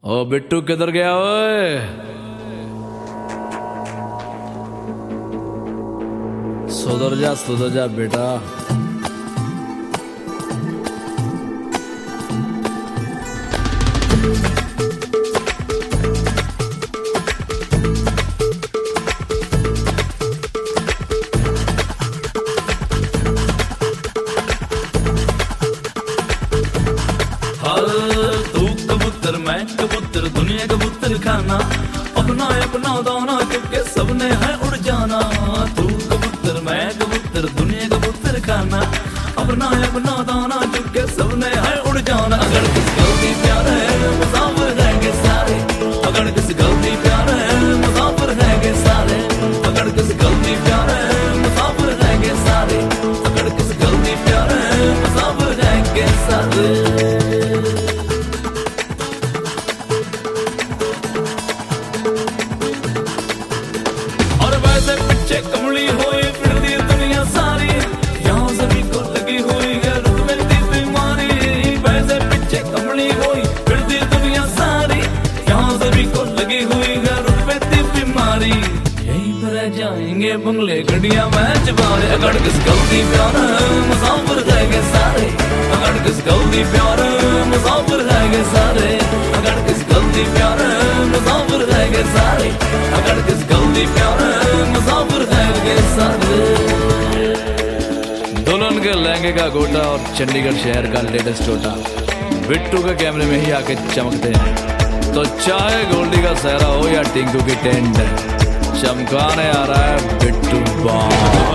ओ बिट्टू किधर गया ओए? सुधर जा बेटा। तू कबूतर मैं कबूतर दुनिया कबूतर खाना, अपना अपना दाना क्योंकि सबने है उड़ जाना। तू कबूतर मैं कबूतर दुनिया कबूतर खाना, अपना अपना दाना क्योंकि सबने है उड़ जाना। अगर किस गलती प्यार है मुसाफिर रहेंगे सारे, अगर किस गलती प्यार है मुसाफिर रहेंगे सारे, अगर किस गलती प्यार है मुसाफिर रहेंगे सारे, अगर किस गलती प्यार है मुसाफिर रहेंगे सारे। पीछे कमली हुई फिरती दुनिया सारी, यहाँ सभी को लगी हुई है रुतबे की बीमारी। वैसे पीछे कमली हुई फिरती दुनिया सारी, यहाँ सभी को लगी हुई है रुतबे की बीमारी। यहीं पर रह जाएंगे बंगले गड्डियां मैच बारे, अगर किस गलती प्यार मुसाफिर रहेंगे सारे, अगर किस गलती प्यार मुसाफिर रहेंगे सारे, अगर किस गलती प्यार मुसाफिर रहेंगे सारे, अगर किस गलती प्यार मुसाफिर रहेंगे सारे। दुल्हन के लहंगे का गोटा और चंडीगढ़ शहर का लेटेस्ट टोटा बिट्टू के कैमरे में ही आके चमकते हैं। तो चाहे गोल्डी का सहरा हो या टिंकू की टेंट, चमकाने आ रहा है बिट्टू बॉस।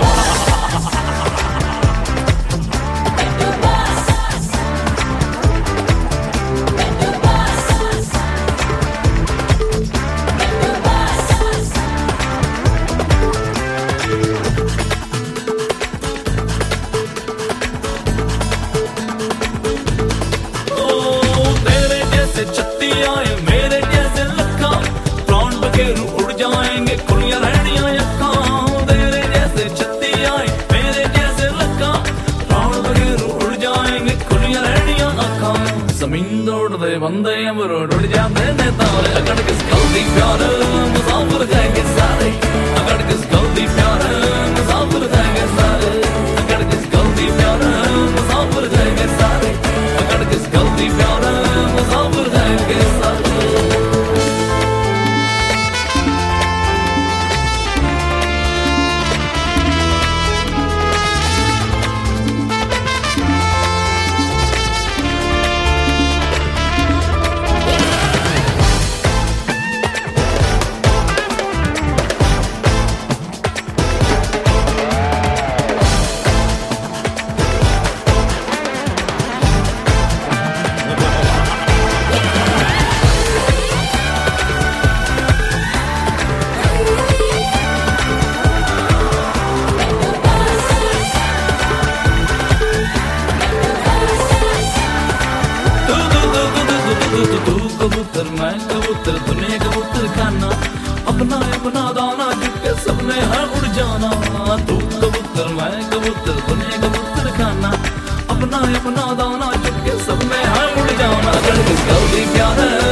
छत्ती आए मेरे जैसे लखा, प्राण बखेरू उड़ जाएंगे खुलियां रहनियां अखा। तेरे जैसे छत्ती आए मेरे जैसे लखा, प्राण बखेरू उड़ जाएंगे खुलियां रहनियां अखा। जमीन दौड़ दे बंदे अमरूद उड़ जाते ने तारे, अगर किस गलती प्यार मुसाफिर रहेंगे सारे, अगर किस गलती प्यार मुसाफिर रहेंगे सारे, अगर किस गलती प्यार मुसाफिर रहेंगे सारे, अगर किस गलती प्यार मुसाफिर रहेंगे सारे। तू कबूतर मैं कबूतर दुनिया कबूतर खाना, अपना अपना दाना क्योंकि सबने है उड़ जाना। तू कबूतर मैं कबूतर दुनिया कबूतर खाना, अपना अपना दाना क्योंकि सबने है उड़ जाना। अगर किस गलती प्यार